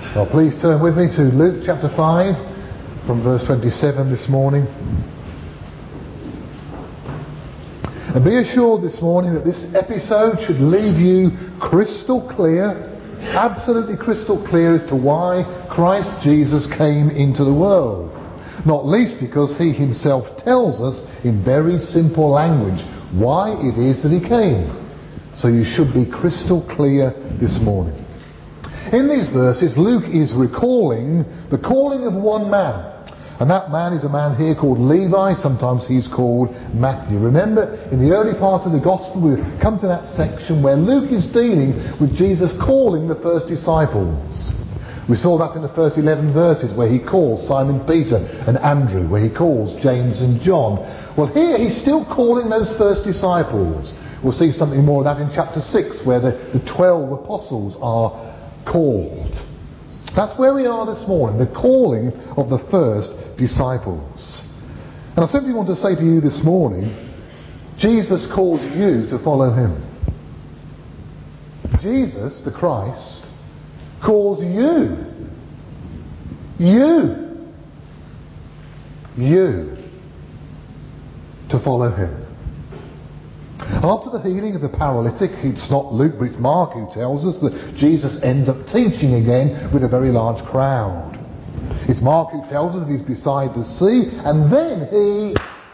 Well, please turn with me to Luke chapter 5 from verse 27 this morning. And be assured this morning that this episode should leave you crystal clear, absolutely crystal clear as to why Christ Jesus came into the world. Not least because he himself tells us in very simple language why it is that he came. So you should be crystal clear this morning. In these verses, Luke is recalling the calling of one man. And that man is a man here called Levi. Sometimes he's called Matthew. Remember, in the early part of the Gospel, we come to that section where Luke is dealing with Jesus calling the first disciples. We saw that in the first 11 verses where he calls Simon Peter and Andrew, where he calls James and John. Well, here he's still calling those first disciples. We'll see something more of that in chapter 6, where the 12 apostles are called. That's where we are this morning, the calling of the first disciples. And I simply want to say to you this morning, Jesus calls you to follow him. Jesus, the Christ, calls you to follow him. After the healing of the paralytic, it's not Luke but it's Mark who tells us that Jesus ends up teaching again with a very large crowd. It's Mark who tells us that he's beside the sea, and then he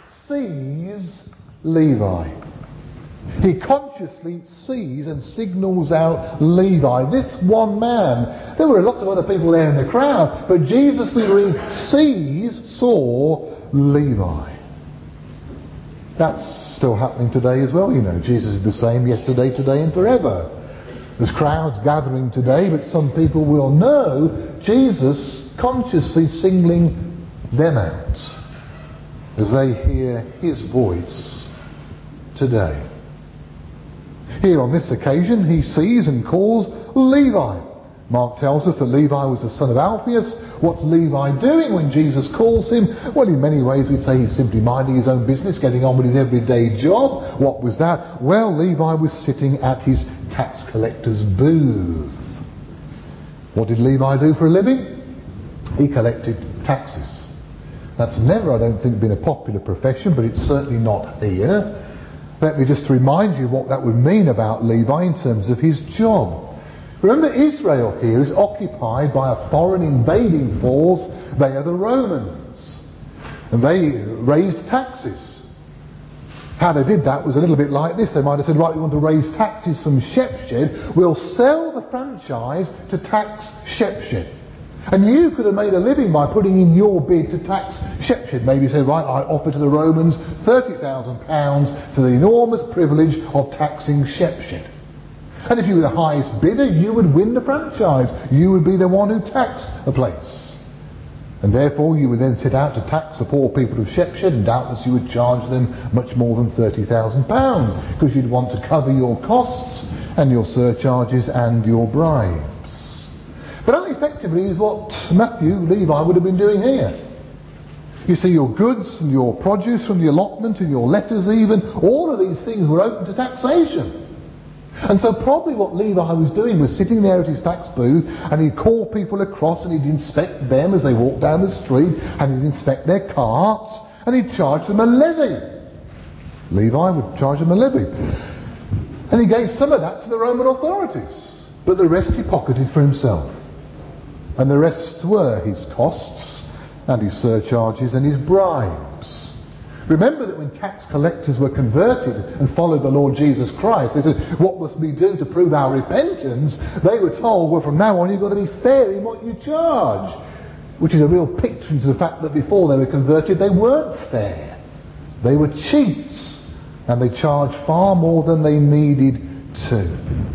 sees Levi. He consciously sees and signals out Levi, this one man. There were lots of other people there in the crowd, but Jesus, we read, saw Levi. That's still happening today as well, you know. Jesus is the same yesterday, today and forever. There's crowds gathering today, but some people will know Jesus consciously singling them out as they hear his voice today. Here on this occasion, he sees and calls Levi. Mark tells us that Levi was the son of Alphaeus. What's Levi doing when Jesus calls him? Well, in many ways we'd say he's simply minding his own business, getting on with his everyday job. What was that? Well, Levi was sitting at his tax collector's booth. What did Levi do for a living? He collected taxes. That's never, I don't think, been a popular profession, but it's certainly not here. Let me just remind you what that would mean about Levi in terms of his job. Remember, Israel here is occupied by a foreign invading force. They are the Romans. And they raised taxes. How they did that was a little bit like this. They might have said, right, we want to raise taxes from Shepshed. We'll sell the franchise to tax Shepshed. And you could have made a living by putting in your bid to tax Shepshed. Maybe say, right, I offer to the Romans £30,000 for the enormous privilege of taxing Shepshed. And if you were the highest bidder, you would win the franchise. You would be the one who taxed the place. And therefore you would then set out to tax the poor people of Shepshed, and doubtless you would charge them much more than £30,000 because you'd want to cover your costs and your surcharges and your bribes. But that effectively is what Levi would have been doing here. You see, your goods and your produce from the allotment and your letters even, all of these things were open to taxation. And so probably what Levi was doing was sitting there at his tax booth, and he'd call people across and he'd inspect them as they walked down the street, and he'd inspect their carts, and he'd charge them a levy. Levi would charge them a levy. And he gave some of that to the Roman authorities, but the rest he pocketed for himself. And the rest were his costs and his surcharges and his bribes. Remember that when tax collectors were converted and followed the Lord Jesus Christ, they said, what must we do to prove our repentance? They were told, well, from now on you've got to be fair in what you charge. Which is a real picture into the fact that before they were converted they weren't fair. They were cheats, and they charged far more than they needed to.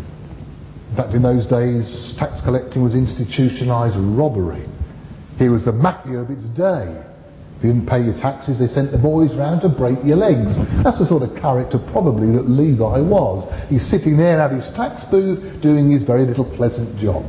In fact, in those days, tax collecting was institutionalised robbery. He was the mafia of its day. If you didn't pay your taxes, they sent the boys round to break your legs. That's the sort of character probably that Levi was. He's sitting there at his tax booth doing his very little pleasant job.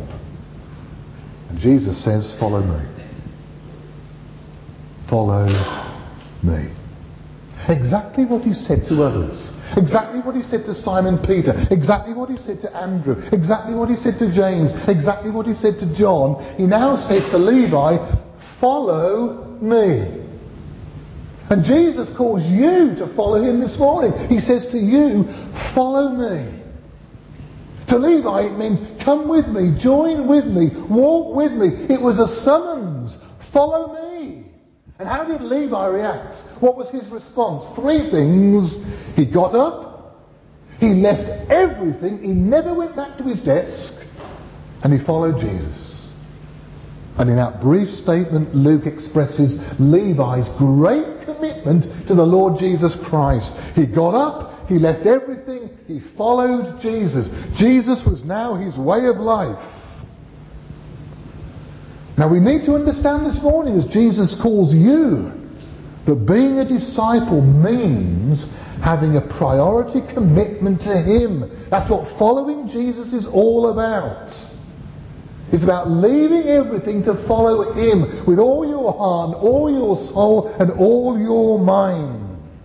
And Jesus says, follow me. Follow me. Exactly what he said to others. Exactly what he said to Simon Peter. Exactly what he said to Andrew. Exactly what he said to James. Exactly what he said to John. He now says to Levi, follow me. And Jesus calls you to follow him this morning. He says to you, follow me. To Levi it meant, come with me, join with me, walk with me. It was a summons. Follow me. And how did Levi react? What was his response? 3 things. He got up, he left everything, he never went back to his desk, and he followed Jesus. And in that brief statement, Luke expresses Levi's great commitment to the Lord Jesus Christ. He got up, he left everything, he followed Jesus. Jesus was now his way of life. Now we need to understand this morning, as Jesus calls you, that being a disciple means having a priority commitment to him. That's what following Jesus is all about. It's about leaving everything to follow him with all your heart, all your soul, and all your mind.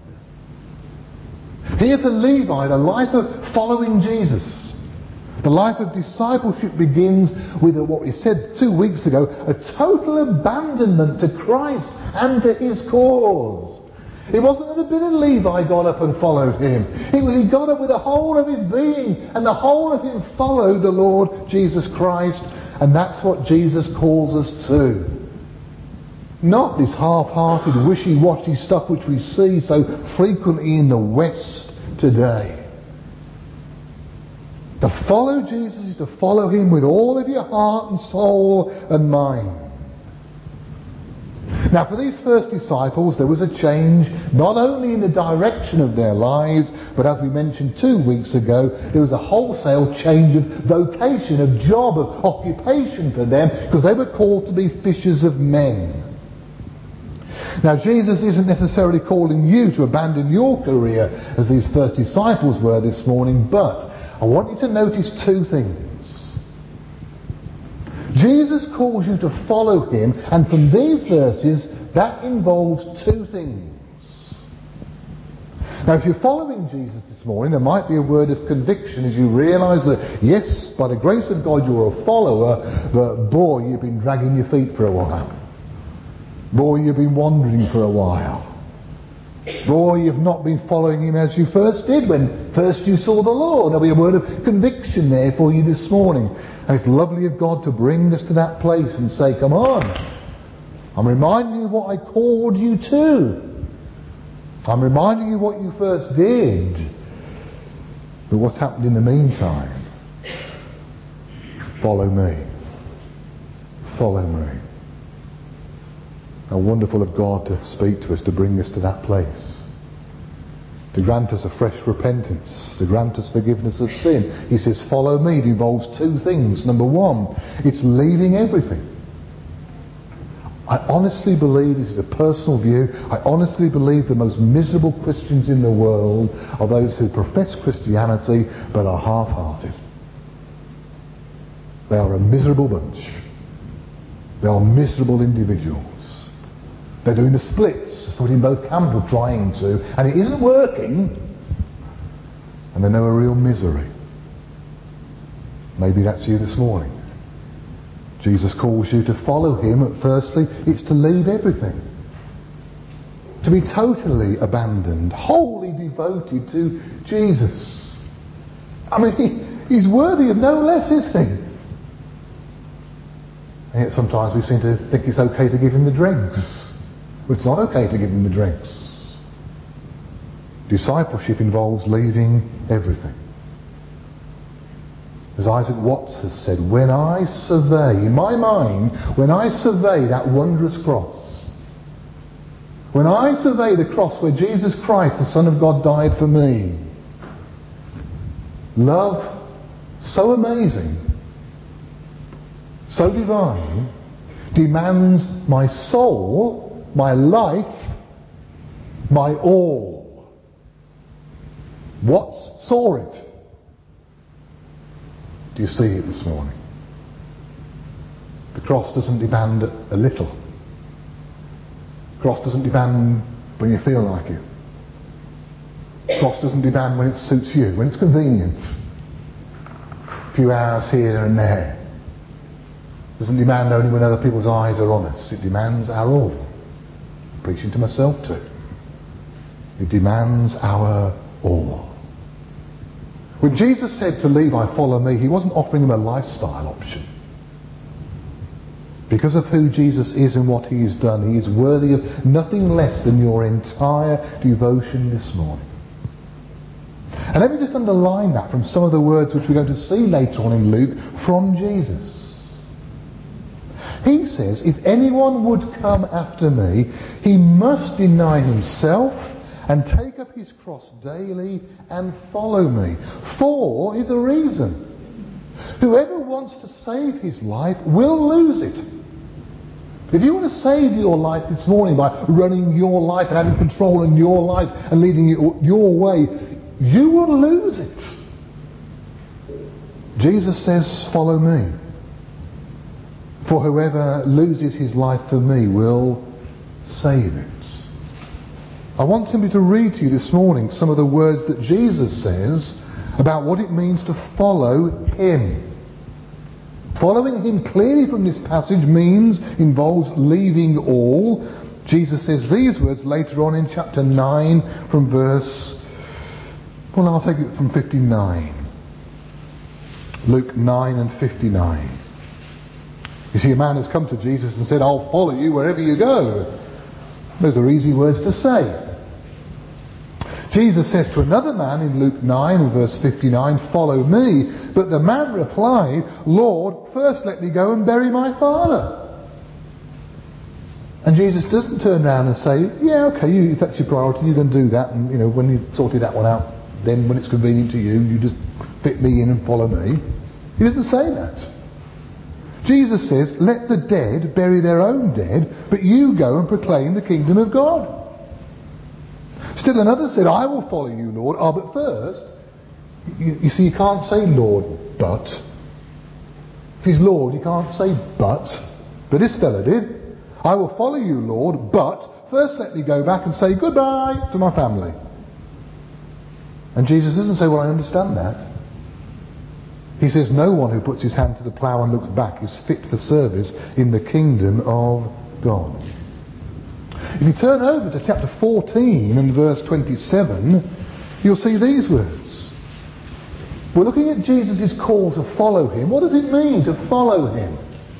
Here for Levi, the life of following Jesus, the life of discipleship begins with what we said 2 weeks ago, a total abandonment to Christ and to his cause. It wasn't that a bit of Levi got up and followed him. He got up with the whole of his being, and the whole of him followed the Lord Jesus Christ. And that's what Jesus calls us to. Not this half-hearted, wishy-washy stuff which we see so frequently in the West today. To follow Jesus is to follow him with all of your heart and soul and mind. Now for these first disciples there was a change not only in the direction of their lives, but as we mentioned 2 weeks ago, there was a wholesale change of vocation, of job, of occupation for them, because they were called to be fishers of men. Now Jesus isn't necessarily calling you to abandon your career as these first disciples were this morning, but I want you to notice 2 things. Jesus calls you to follow him, and from these verses that involves 2 things. Now if you're following Jesus this morning, there might be a word of conviction as you realise that yes, by the grace of God you're a follower, but boy, you've been dragging your feet for a while. Boy, you've been wandering for a while. Boy, you've not been following him as you first did when first you saw the Lord. There'll be a word of conviction there for you this morning. And it's lovely of God to bring us to that place and say, come on, I'm reminding you what I called you to. I'm reminding you what you first did. But what's happened in the meantime? Follow me. Follow me. How wonderful of God to speak to us, to bring us to that place, to grant us a fresh repentance, to grant us forgiveness of sin. He says follow me. It involves 2 things. Number 1, it's leaving everything. I honestly believe, this is a personal view, I honestly believe the most miserable Christians in the world are those who profess Christianity but are half-hearted. They are a miserable bunch. They are miserable individuals. They're doing the splits, putting both camps, or trying to, and it isn't working, and they know a real misery. Maybe that's you this morning. Jesus calls you to follow him. Firstly, it's to leave everything. To be totally abandoned, wholly devoted to Jesus. I mean, he's worthy of no less, isn't he? And yet sometimes we seem to think it's okay to give him the drinks. Well, it's not okay to give him the drinks. Discipleship involves leaving everything. As Isaac Watts has said, when I survey, in my mind, when I survey that wondrous cross, when I survey the cross where Jesus Christ, the Son of God, died for me, love so amazing, so divine, demands my soul, my life, my all. Watts saw it. Do you see it this morning? The cross doesn't demand a little. The cross doesn't demand when you feel like it. Cross doesn't demand when it suits you, when it's convenient. A few hours here and there. Doesn't demand only when other people's eyes are on us. It demands our all. I'm preaching to myself too. It demands our all. When Jesus said to Levi, "Follow me," he wasn't offering him a lifestyle option. Because of who Jesus is and what he has done, he is worthy of nothing less than your entire devotion this morning. And let me just underline that from some of the words which we're going to see later on in Luke from Jesus. He says, if anyone would come after me, he must deny himself and take up his cross daily and follow me. For, here's a reason. Whoever wants to save his life will lose it. If you want to save your life this morning by running your life and having control in your life and leading it your way, you will lose it. Jesus says, follow me. For whoever loses his life for me will save it. I want simply to read to you this morning some of the words that Jesus says about what it means to follow him. Following him clearly from this passage involves leaving all. Jesus says these words later on in chapter 9 from verse... Well, I'll take it from 59. Luke 9 and 59. You see, a man has come to Jesus and said, "I'll follow you wherever you go." Those are easy words to say. Jesus says to another man in Luke 9 verse 59, "Follow me." But the man replied, "Lord, first let me go and bury my father." And Jesus doesn't turn around and say, "Yeah, okay, if that's your priority, you can do that, and when you've sorted that one out, then when it's convenient to you, you just fit me in and follow me." He doesn't say that. Jesus says, "Let the dead bury their own dead, but you go and proclaim the kingdom of God." Still another said, "I will follow you, Lord." But first, you see, you can't say Lord, but. If he's Lord, you can't say but. But this fella did. "I will follow you, Lord, but first let me go back and say goodbye to my family." And Jesus doesn't say, "Well, I understand that." He says, "No one who puts his hand to the plough and looks back is fit for service in the kingdom of God." If you turn over to chapter 14 and verse 27, you'll see these words. We're looking at Jesus' call to follow him. What does it mean to follow him?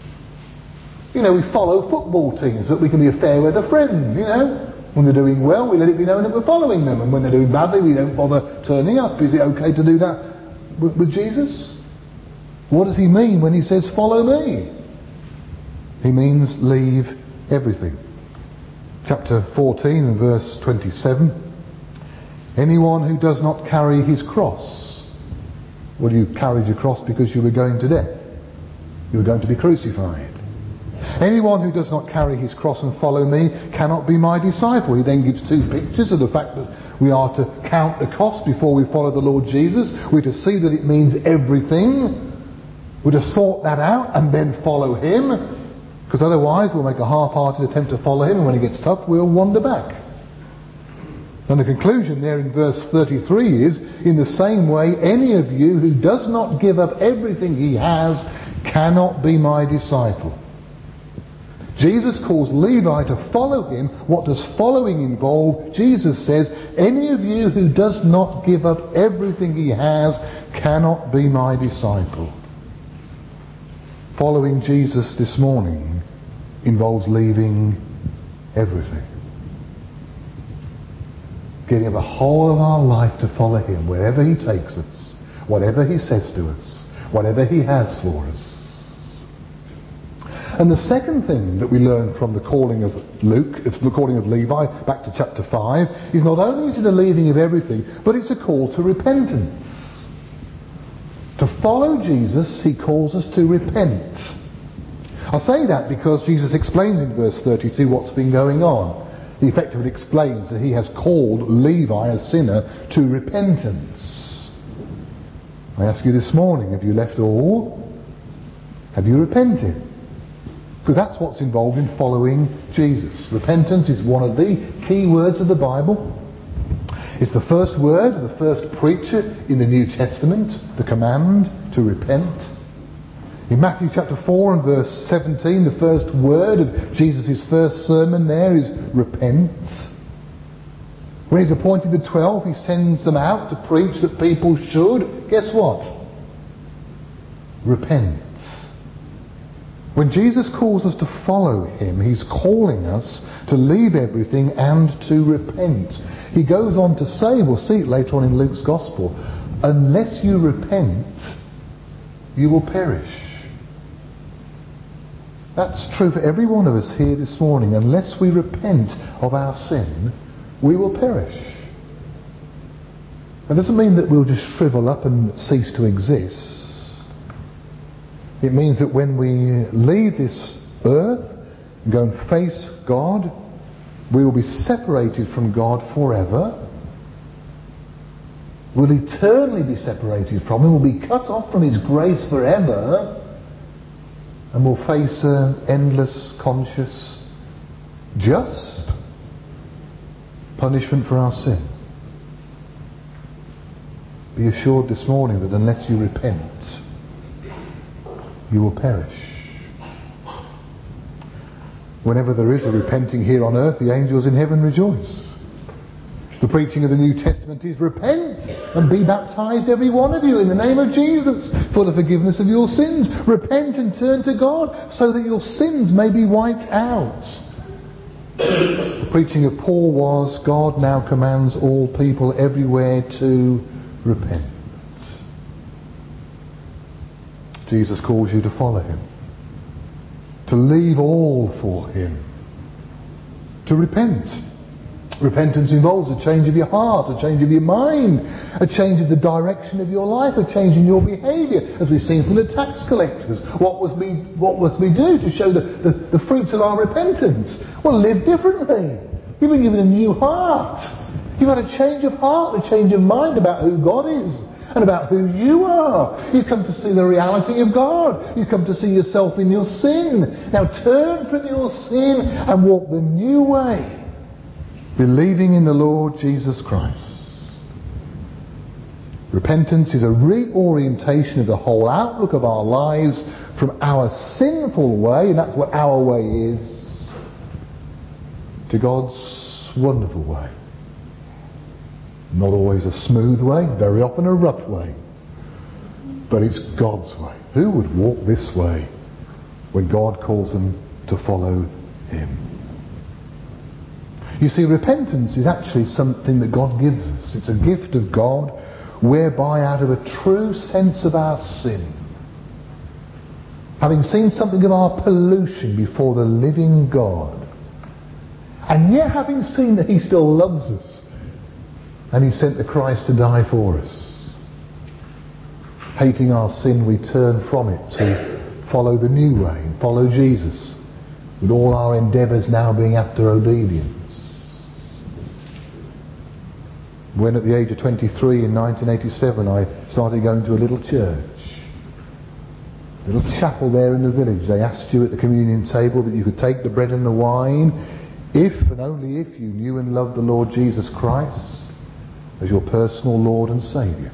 We follow football teams, but we can be a fair weather friend, When they're doing well, we let it be known that we're following them. And when they're doing badly, we don't bother turning up. Is it okay to do that with Jesus? What does he mean when he says, "Follow me"? He means leave everything. Chapter 14 and verse 27. "Anyone who does not carry his cross." Well, you carried your cross because you were going to death. You were going to be crucified. "Anyone who does not carry his cross and follow me cannot be my disciple." He then gives two pictures of the fact that we are to count the cost before we follow the Lord Jesus. We're to see that it means everything. We're to sort that out and then follow him. Because otherwise we'll make a half-hearted attempt to follow him, and when it gets tough we'll wander back. And the conclusion there in verse 33 is, "In the same way, any of you who does not give up everything he has cannot be my disciple." Jesus calls Levi to follow him. What does following involve? Jesus says, "Any of you who does not give up everything he has cannot be my disciple." Following Jesus this morning involves leaving everything. Giving up the whole of our life to follow him wherever he takes us, whatever he says to us, whatever he has for us. And the second thing that we learn from the calling of the calling of Levi, back to chapter 5, is not only is it a leaving of everything, but it's a call to repentance. To follow Jesus, he calls us to repent. I say that because Jesus explains in verse 32 what's been going on. He effectively explains that he has called Levi, a sinner, to repentance. I ask you this morning, have you left all? Have you repented? Because that's what's involved in following Jesus. Repentance is one of the key words of the Bible. It's the first word, the first preacher in the New Testament, the command to repent. In Matthew chapter 4 and verse 17, the first word of Jesus' first sermon there is repent. When he's appointed the 12, he sends them out to preach that people should, guess what? Repent. When Jesus calls us to follow him, he's calling us to leave everything and to repent. He goes on to say, we'll see it later on in Luke's Gospel, unless you repent, you will perish. That's true for every one of us here this morning. Unless we repent of our sin, we will perish. That doesn't mean that we'll just shrivel up and cease to exist. It means that when we leave this earth and go and face God, we will be separated from God forever. We'll eternally be separated from him. We'll be cut off from his grace forever. And we'll face an endless, conscious, just punishment for our sin. Be assured this morning that unless you repent, you will perish. Whenever there is a repenting here on earth, the angels in heaven rejoice. The preaching of the New Testament is repent and be baptized every one of you in the name of Jesus for the forgiveness of your sins. Repent and turn to God so that your sins may be wiped out. The preaching of Paul was, God now commands all people everywhere to repent. Jesus calls you to follow him, to leave all for him, to repent. Repentance involves a change of your heart, a change of your mind, a change of the direction of your life, a change in your behaviour, as we've seen from the tax collectors. What must we do to show the fruits of our repentance? Well, live differently. You've been given a new heart. You've had a change of heart, a change of mind about who God is and about who you are. You come to see the reality of God. You come to see yourself in your sin. Now turn from your sin and walk the new way, believing in the Lord Jesus Christ. Repentance is a reorientation of the whole outlook of our lives from our sinful way, and that's what our way is, to God's wonderful way. Not always a smooth way, very often a rough way, but it's God's way. Who would walk this way when God calls them to follow him? You see, repentance is actually something that God gives us. It's a gift of God whereby, out of a true sense of our sin, having seen something of our pollution before the living God, and yet having seen that he still loves us and he sent the Christ to die for us, hating our sin, we turn from it to follow the new way and follow Jesus, with all our endeavours now being after obedience. When at the age of 23 in 1987 I started going to a little church, a little chapel there in the village. They asked you at the communion table that you could take the bread and the wine if and only if you knew and loved the Lord Jesus Christ as your personal Lord and Saviour.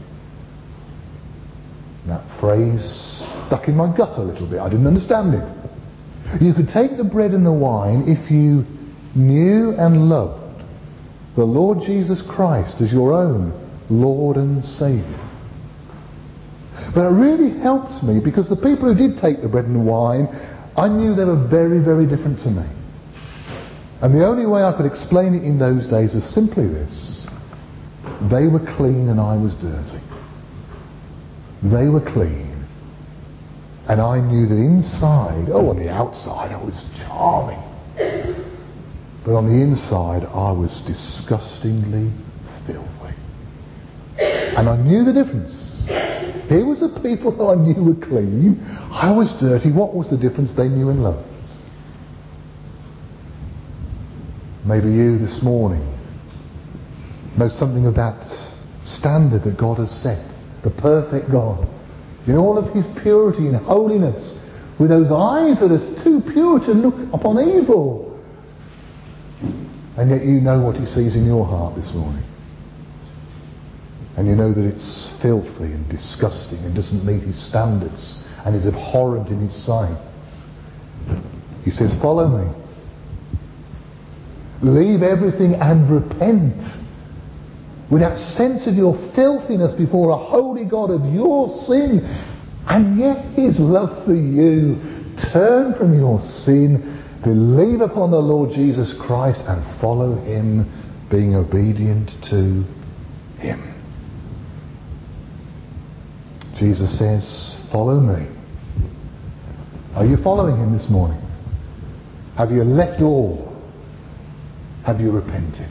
That phrase stuck in my gut a little bit. I didn't understand it. You could take the bread and the wine if you knew and loved the Lord Jesus Christ as your own Lord and Saviour. But it really helped me, because the people who did take the bread and the wine, I knew they were very, very different to me. And the only way I could explain it in those days was simply this: they were clean and I was dirty. They were clean, and I knew that inside, on the outside I was charming, but on the inside I was disgustingly filthy. And I knew the difference. Here was the people who I knew were clean, I was dirty. What was the difference? They knew and loved. Maybe you this morning know something of that standard that God has set, the perfect God, in all of his purity and holiness, with those eyes that are too pure to look upon evil. And yet you know what he sees in your heart this morning. and you know that it's filthy and disgusting and doesn't meet his standards and is abhorrent in his sight, he says, follow me. Leave everything and repent. With that sense of your filthiness before a holy God, of your sin, and yet his love for you. Turn from your sin, believe upon the Lord Jesus Christ, and follow him, being obedient to him. Jesus says, follow me. Are you following him this morning? Have you left all? Have you repented?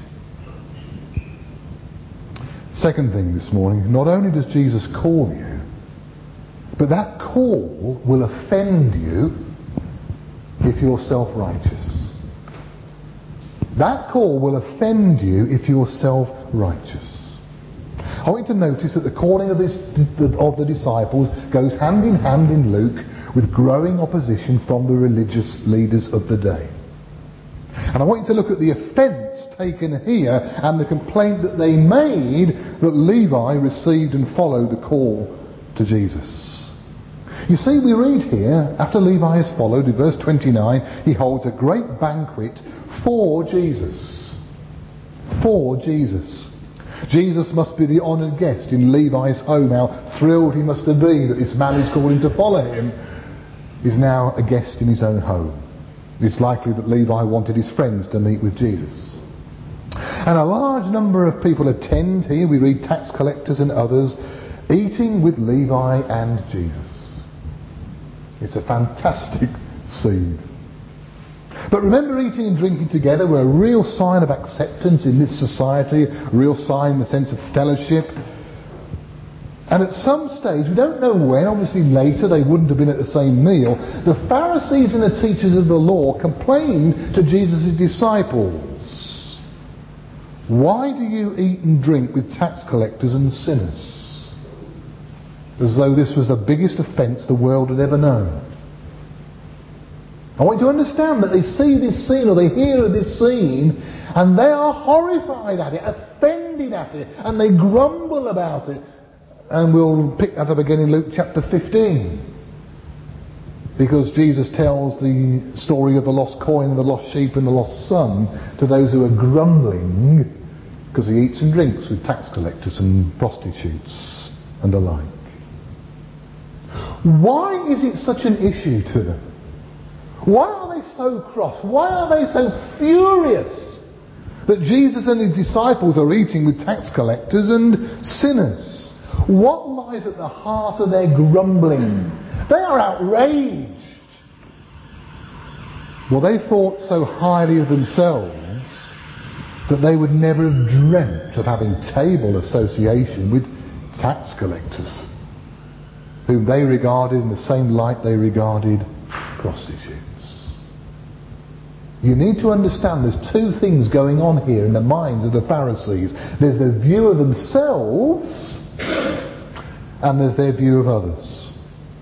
Second thing this morning, not only does Jesus call you, but that call will offend you if you're self-righteous. That call will offend you if you're self-righteous. I want you to notice that the calling of the disciples goes hand in hand in Luke with growing opposition from the religious leaders of the day. And I want you to look at the offence taken here and the complaint that they made that Levi received and followed the call to Jesus. You see, we read here, after Levi has followed, in verse 29, he holds a great banquet for Jesus. For Jesus. Jesus must be the honoured guest in Levi's home. How thrilled he must have been that this man who's calling to follow him is now a guest in his own home. It's likely that Levi wanted his friends to meet with Jesus. And a large number of people attend here. We read tax collectors and others eating with Levi and Jesus. It's a fantastic scene. But remember, eating and drinking together were a real sign of acceptance in this society, a real sign in the sense of fellowship. And at some stage, we don't know when, obviously later they wouldn't have been at the same meal, the Pharisees and the teachers of the law complained to Jesus' disciples, why do you eat and drink with tax collectors and sinners? As though this was the biggest offence the world had ever known. I want you to understand that they see this scene or they hear of this scene and they are horrified at it, offended at it, and they grumble about it. And we'll pick that up again in Luke chapter 15. Because Jesus tells the story of the lost coin and the lost sheep and the lost son to those who are grumbling because he eats and drinks with tax collectors and prostitutes and the like. Why is it such an issue to them? Why are they so cross? Why are they so furious that Jesus and his disciples are eating with tax collectors and sinners? What lies at the heart of their grumbling? They are outraged. Well, they thought so highly of themselves that they would never have dreamt of having table association with tax collectors, whom they regarded in the same light they regarded prostitutes. You need to understand there's two things going on here in the minds of the Pharisees. There's their view of themselves and there's their view of others.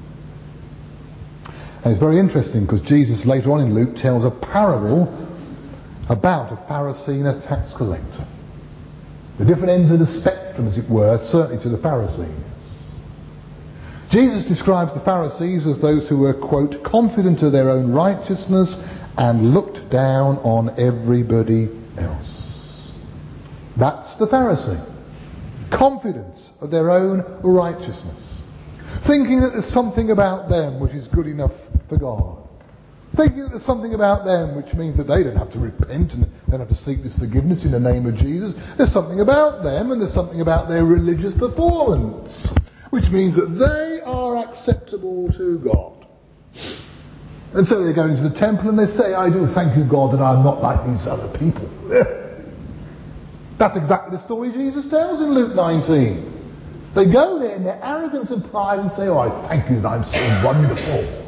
And it's very interesting because Jesus later on in Luke tells a parable about a Pharisee and a tax collector. The different ends of the spectrum, as it were, certainly to the Pharisees. Jesus describes the Pharisees as those who were, quote, confident of their own righteousness and looked down on everybody else. That's the Pharisee. Confidence of their own righteousness. Thinking that there's something about them which is good enough for God. Thinking that there's something about them which means that they don't have to repent and don't have to seek this forgiveness in the name of Jesus. There's something about them and there's something about their religious performance which means that they are acceptable to God. And so they go into the temple and they say, I do thank you, God, that I'm not like these other people. That's exactly the story Jesus tells in Luke 19. They go there in their arrogance and pride and say, oh, I thank you that I'm so wonderful.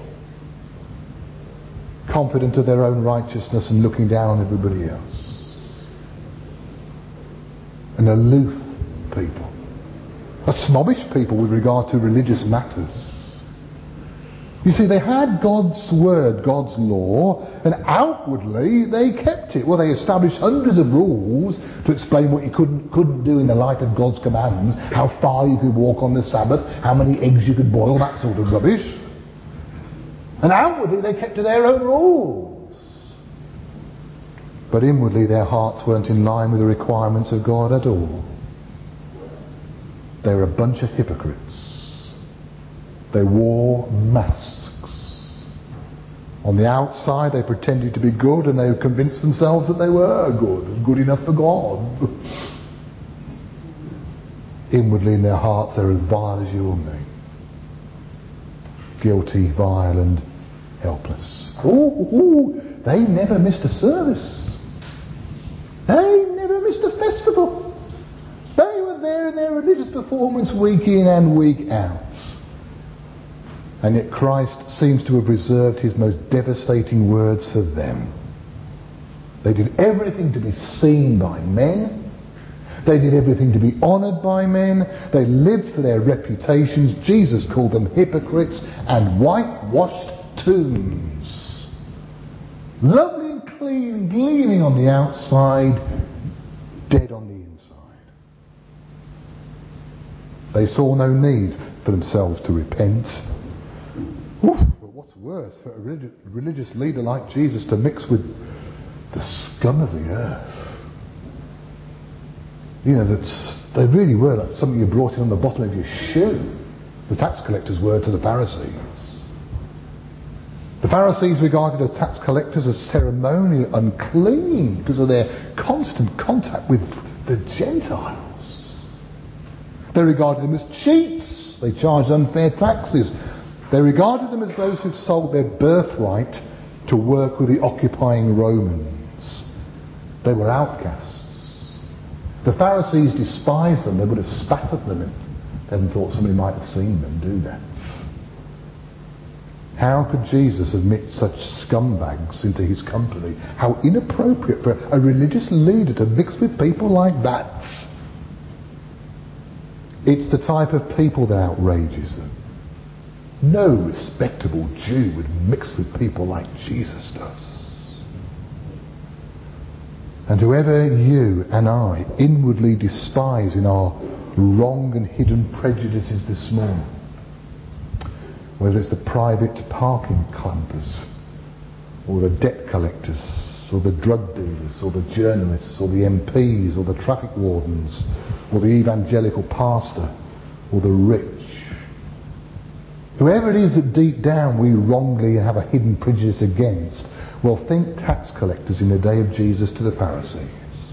Confident of their own righteousness and looking down on everybody else. An aloof people. A snobbish people with regard to religious matters. You see, they had God's word, God's law, and outwardly they kept it. Well, they established hundreds of rules to explain what you couldn't do in the light of God's commands, how far you could walk on the Sabbath, how many eggs you could boil, that sort of rubbish. And outwardly they kept to their own rules. But inwardly their hearts weren't in line with the requirements of God at all. They were a bunch of hypocrites. They wore masks. On the outside they pretended to be good, and they convinced themselves that they were good enough for God. Inwardly in their hearts they're as vile as you and me. Guilty, vile and helpless. They never missed a service. They never missed a festival. They were there in their religious performance week in and week out. And yet Christ seems to have reserved his most devastating words for them. They did everything to be seen by men. They did everything to be honoured by men. They lived for their reputations. Jesus called them hypocrites and whitewashed tombs. Lovely and clean, gleaming on the outside, dead on the inside. They saw no need for themselves to repent. But what's worse, for a religious leader like Jesus to mix with the scum of the earth. You know, they really were like something you brought in on the bottom of your shoe. The tax collectors were to the Pharisees. The Pharisees regarded the tax collectors as ceremonially unclean because of their constant contact with the Gentiles. They regarded them as cheats. They charged unfair taxes. They regarded them as those who'd sold their birthright to work with the occupying Romans. They were outcasts. The Pharisees despised them. They would have spat at them if they hadn't thought somebody might have seen them do that. How could Jesus admit such scumbags into his company? How inappropriate for a religious leader to mix with people like that. It's the type of people that outrages them. No respectable Jew would mix with people like Jesus does. And whoever you and I inwardly despise in our wrong and hidden prejudices this morning, whether it's the private parking clampers, or the debt collectors, or the drug dealers, or the journalists, or the MPs, or the traffic wardens, or the evangelical pastor, or the rich, whoever it is that deep down we wrongly have a hidden prejudice against, well, think tax collectors in the day of Jesus to the Pharisees.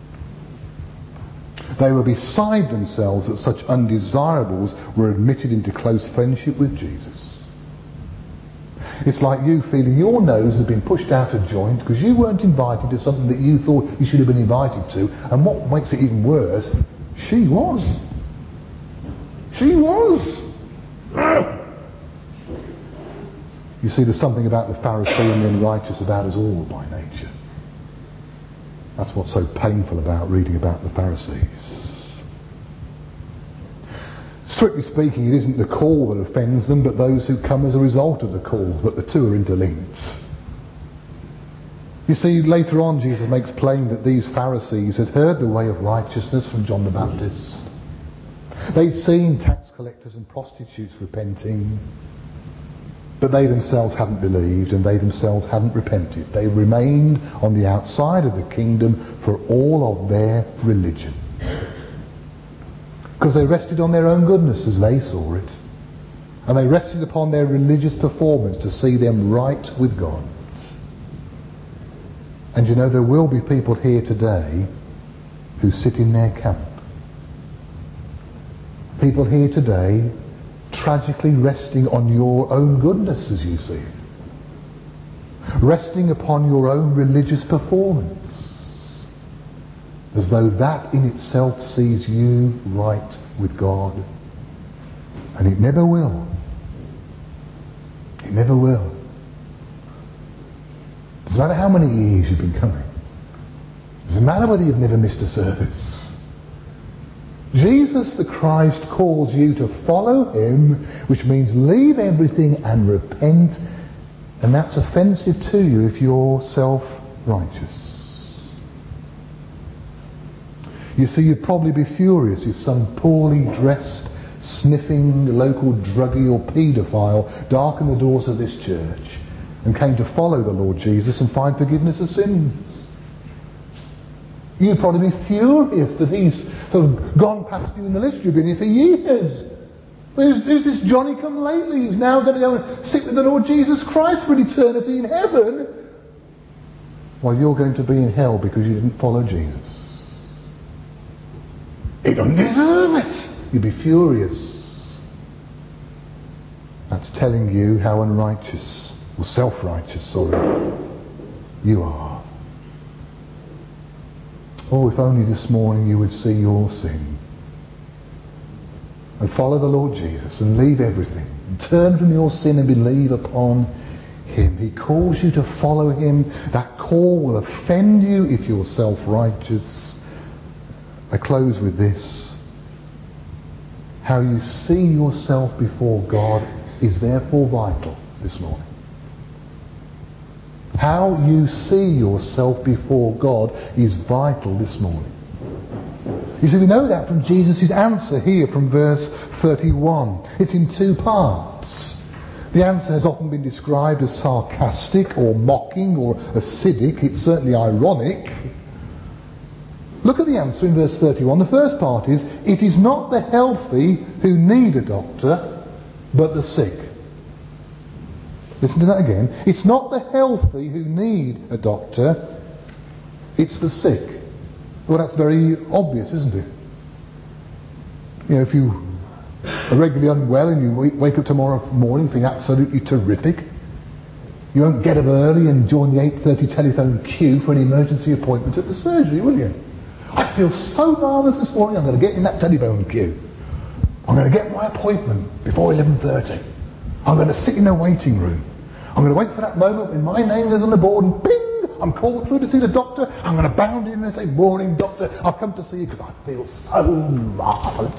They were beside themselves that such undesirables were admitted into close friendship with Jesus. It's like you feeling your nose has been pushed out of joint because you weren't invited to something that you thought you should have been invited to, and what makes it even worse, she was. She was. You see, there's something about the Pharisee and the unrighteous about us all by nature. That's what's so painful about reading about the Pharisees. Strictly speaking, it isn't the call that offends them, but those who come as a result of the call. But the two are interlinked. You see, later on Jesus makes plain that these Pharisees had heard the way of righteousness from John the Baptist. They'd seen tax collectors and prostitutes repenting, but they themselves hadn't believed, and they themselves hadn't repented. They remained on the outside of the kingdom for all of their religion. Because they rested on their own goodness as they saw it. And they rested upon their religious performance to see them right with God. And you know, there will be people here today who sit in their camp. People here today tragically resting on your own goodness as you see it. Resting upon your own religious performance. As though that in itself sees you right with God. And it never will. It never will. Doesn't matter how many years you've been coming. Doesn't matter whether you've never missed a service. Jesus the Christ calls you to follow him, which means leave everything and repent, and that's offensive to you if you're self-righteous. You see, you'd probably be furious if some poorly dressed, sniffing local druggie or paedophile darkened the doors of this church and came to follow the Lord Jesus and find forgiveness of sins. You'd probably be furious that he's sort of gone past you in the list. You've been here for years. Who's this Johnny come lately who's now going to go and sit with the Lord Jesus Christ for an eternity in heaven, while you're going to be in hell because you didn't follow Jesus? He doesn't deserve it. You'd be furious. That's telling you how unrighteous, or self-righteous, you are. Oh, if only this morning you would see your sin and follow the Lord Jesus and leave everything and turn from your sin and believe upon him. He calls you to follow him. That call will offend you if you're self-righteous. I close with this. How you see yourself before God is therefore vital this morning. How you see yourself before God is vital this morning. You see, we know that from Jesus' answer here from verse 31. It's in two parts. The answer has often been described as sarcastic or mocking or acidic. It's certainly ironic. Look at the answer in verse 31. The first part is, it is not the healthy who need a doctor, but the sick. Listen to that again. It's not the healthy who need a doctor, it's the sick. Well, that's very obvious, isn't it? You know, if you are regularly unwell and you wake up tomorrow morning feeling absolutely terrific, you won't get up early and join the 8:30 telephone queue for an emergency appointment at the surgery, will you? I feel so marvellous this morning, I'm going to get in that telephone queue. I'm going to get my appointment before 11:30. I'm going to sit in a waiting room. I'm going to wait for that moment when my name is on the board and bing, I'm called through to see the doctor. I'm going to bound in and say, morning doctor, I've come to see you because I feel so marvellous.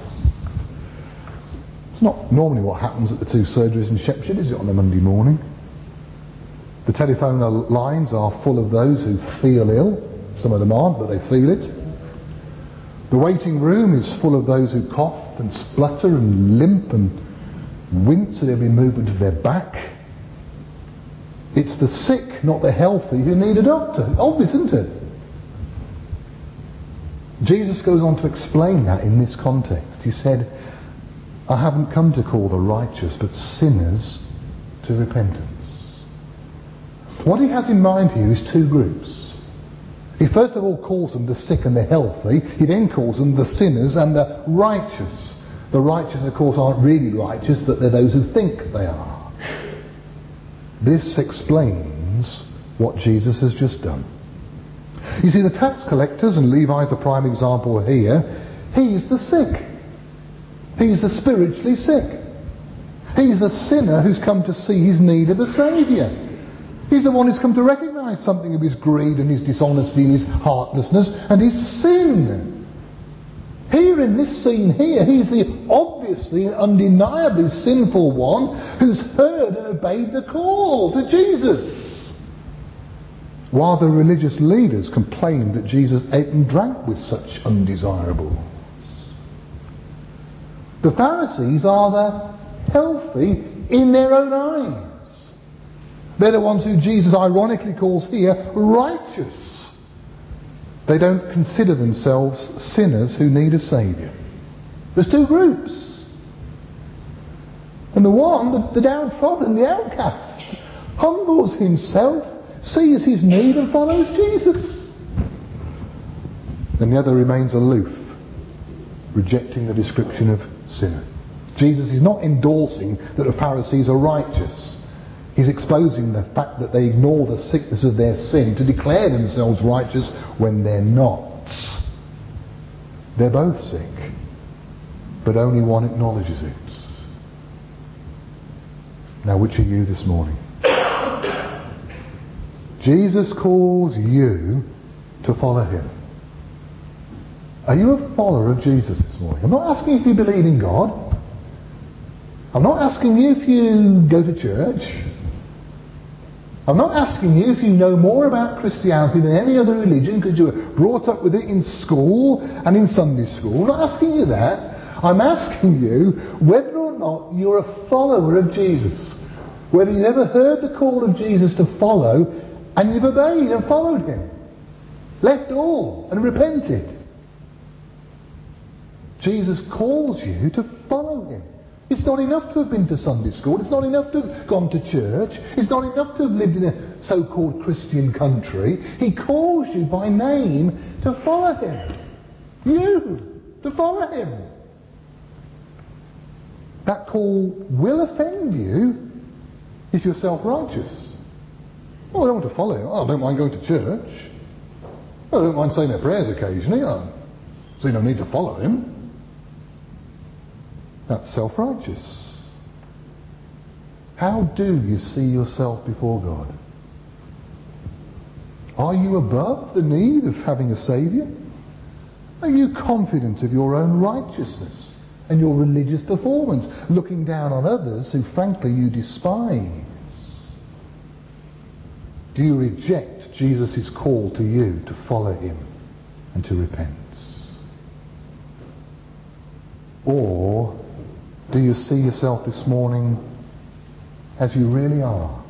It's not normally what happens at the two surgeries in Shepshed, is it, on a Monday morning? The telephone lines are full of those who feel ill. Some of them aren't, but they feel it. The waiting room is full of those who cough and splutter and limp and wince at every movement of their back. It's the sick, not the healthy, who need a doctor. Obvious, isn't it? Jesus goes on to explain that in this context. He said, I haven't come to call the righteous, but sinners to repentance. What he has in mind here is two groups. He first of all calls them the sick and the healthy. He then calls them the sinners and the righteous. The righteous, of course, aren't really righteous, but they're those who think they are. This explains what Jesus has just done. You see, the tax collectors, and Levi's the prime example here, he's the sick. He's the spiritually sick. He's the sinner who's come to see his need of a saviour. He's the one who's come to recognise something of his greed and his dishonesty and his heartlessness and his sin. Here in this scene here, he's the obviously and undeniably sinful one who's heard and obeyed the call to Jesus. While the religious leaders complained that Jesus ate and drank with such undesirables. The Pharisees are the healthy in their own eyes. They're the ones who Jesus ironically calls here righteous. They don't consider themselves sinners who need a saviour. There's two groups. And the one, the downtrodden, the outcast, humbles himself, sees his need and follows Jesus. And the other remains aloof, rejecting the description of sinner. Jesus is not endorsing that the Pharisees are righteous. He's exposing the fact that they ignore the sickness of their sin to declare themselves righteous when they're not. They're both sick, but only one acknowledges it. Now, which are you this morning? Jesus calls you to follow him. Are you a follower of Jesus this morning? I'm not asking if you believe in God. I'm not asking you if you go to church. I'm not asking you if you know more about Christianity than any other religion because you were brought up with it in school and in Sunday school. I'm not asking you that. I'm asking you whether or not you're a follower of Jesus. Whether you've ever heard the call of Jesus to follow and you've obeyed and followed him. Left all and repented. Jesus calls you to follow him. It's not enough to have been to Sunday school. It's not enough to have gone to church. It's not enough to have lived in a so-called Christian country. He calls you by name to follow him. You, to follow him. That call will offend you if you're self-righteous. Oh, I don't want to follow him. Oh, I don't mind going to church. Oh, I don't mind saying my prayers occasionally. I see no need to follow him. That's self-righteous. How do you see yourself before God? Are you above the need of having a Saviour? Are you confident of your own righteousness and your religious performance, looking down on others who frankly you despise? Do you reject Jesus' call to you to follow him and to repent? Or do you see yourself this morning as you really are?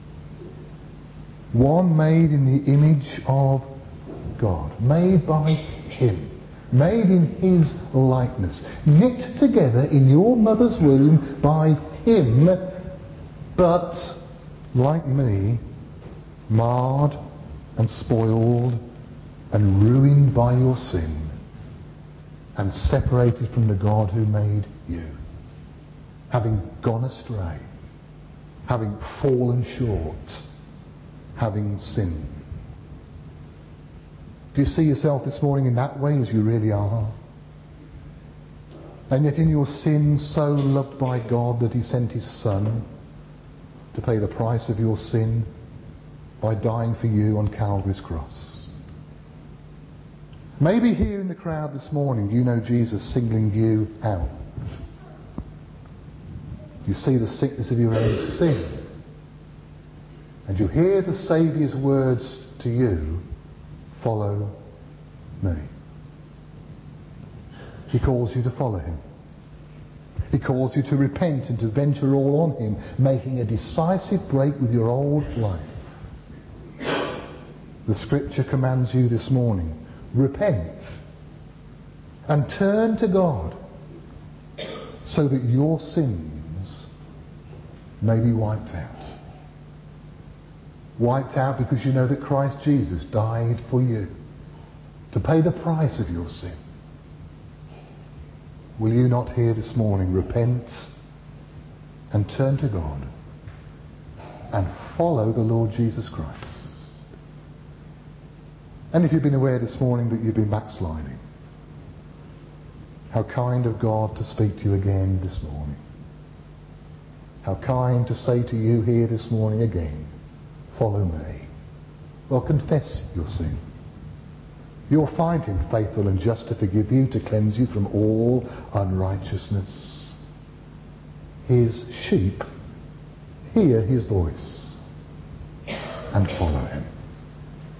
One made in the image of God, made by him, made in his likeness, knit together in your mother's womb by him, but, like me, marred and spoiled and ruined by your sin, and separated from the God who made you, having gone astray, having fallen short, having sinned. Do you see yourself this morning in that way as you really are? And yet in your sin so loved by God that he sent his Son to pay the price of your sin by dying for you on Calvary's cross. Maybe here in the crowd this morning you know Jesus singling you out. You see the sickness of your own sin. And you hear the Saviour's words to you, follow me. He calls you to follow him. He calls you to repent and to venture all on him, making a decisive break with your old life. The Scripture commands you this morning, repent and turn to God so that your sins may be wiped out. Wiped out because you know that Christ Jesus died for you to pay the price of your sin. Will you not here this morning repent and turn to God and follow the Lord Jesus Christ? And if you've been aware this morning that you've been backsliding, how kind of God to speak to you again this morning. How kind to say to you here this morning again, follow me. Well, confess your sin. You'll find him faithful and just to forgive you, to cleanse you from all unrighteousness. His sheep hear his voice and follow him.